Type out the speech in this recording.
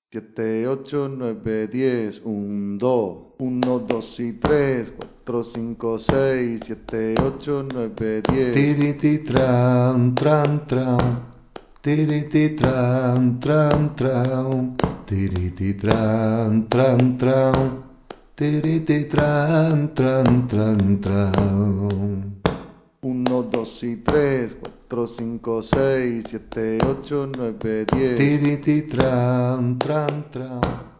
7, 8, 9, 10, 1, 2, 1, 2 y 3, 4, 5, 6, 7, 8, 9, 10. Tiriti tran tran tran. Tiriti tran tran tran. Tiriti tran tran tran. Tiriti tran tran tran tran. 1, 2 y 3, 4, 5, 6, 7, 8, 9, 10. Tiriti tran tran tran.